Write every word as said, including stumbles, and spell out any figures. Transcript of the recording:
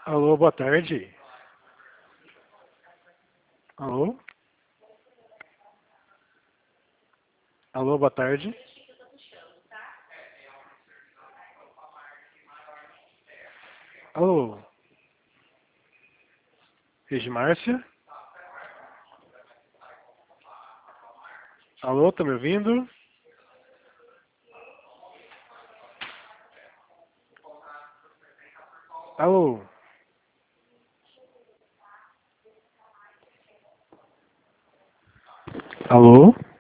Alô, boa tarde. Alô? Alô, boa tarde. Alô? Edmárcia? Alô, tá me ouvindo? Alô? Alô?